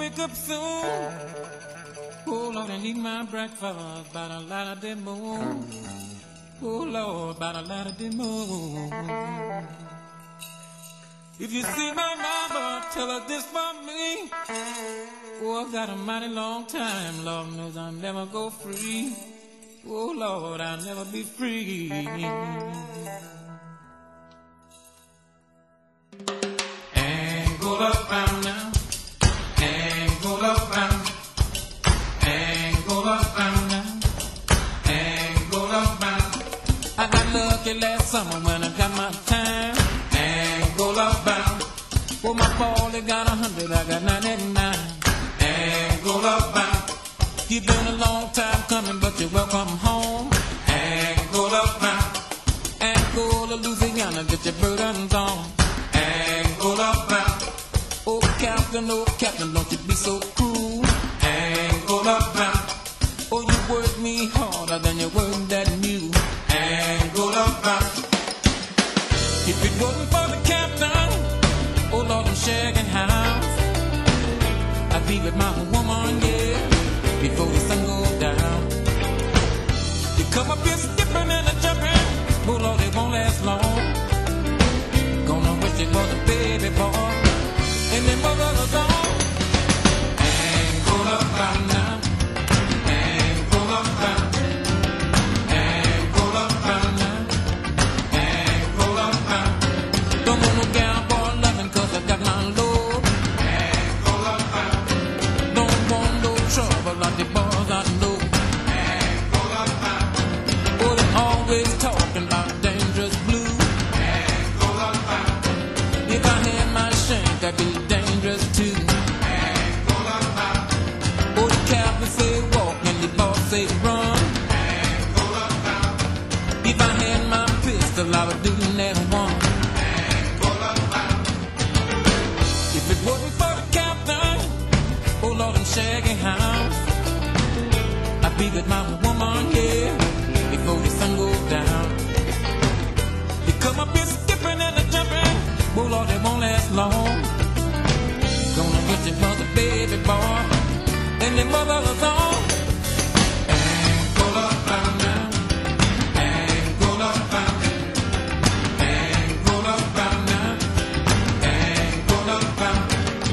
wake up soon. Oh Lord, I need my breakfast by the light of the moon. Oh Lord, by the light of the moon. If you see my mama, tell her this for me. Oh, I've got a mighty long time. Lord knows I'll never go free. Oh Lord, I'll never be free. Angola bound now. Angola bound. Angola bound now. Angola bound. I got lucky last summer when I got my time. Angola bound. For my ball, they got 100, I got 99. Angola bound. You've been a long time coming, but you're welcome home. Angola bound. Angola, Louisiana, get your burdens on. Angola bound. Oh captain, don't you be so cruel. Angola bound. Oh, you work me harder than you work that mule. Angola bound. If it wasn't for the captain, oh Lord, I'm shaking house. I'd be with my woman, yeah, before the sun goes down. You come up here skipping and a jumping, oh Lord, it won't last long. Gonna wish it was a baby boy, and then mother was on. Angola bound now. Angola bound. Angola bound now. Angola bound. Don't want no gal for loving, cause I got my load. Angola bound. Don't want no trouble like the boys I know. Angola bound. Oh, they always talking about dangerous blue. Angola bound. If I had my shank, I'd be dangerous too. Angola bound. Oh, the captain say walk and the boss say run. Angola bound. If I had my pistol, I would do that one. Angola bound. If it wasn't for the captain, oh Lord, I'm shaking house. I'd be with my woman, yeah, before the sun goes down. You come up here skipping and a jumping, oh Lord, it won't last long. Gonna wish it was a baby boy, and the mother was on. Angola bound now. Angola bound. Angola bound now. Angola bound.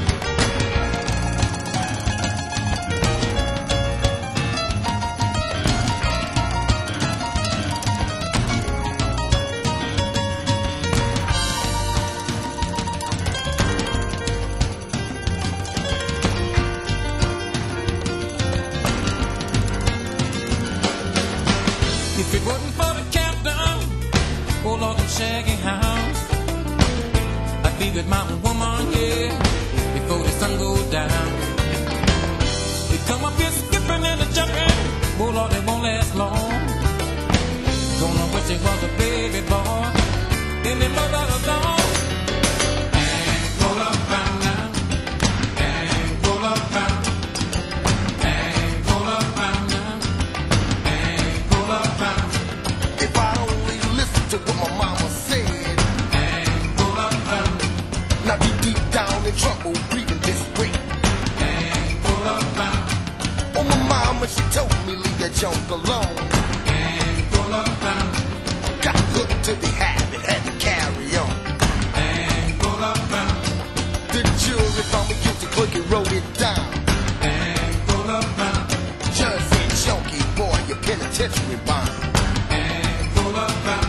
If it wasn't for the captain, oh Lord, I'm shaking house. I'd be with my woman, yeah, before the sun goes down. We come up here skipping and a jumping, oh Lord, it won't last long. Gonna wish it was a baby boy, and the mother was on. Angola bound now. Angola bound. Angola bound now. Angola bound. If I only listen to what my mama said, Angola bound. not be deep down in trouble, breathing this way. Angola bound. Oh, my mama, she told me leave that junk alone. Angola bound. Got hooked to the habit, had to carry on. Angola bound. The jury found me guilty, quickly wrote it down. Angola bound. Judge said, chunky boy, your penitentiary bond. Angola bound.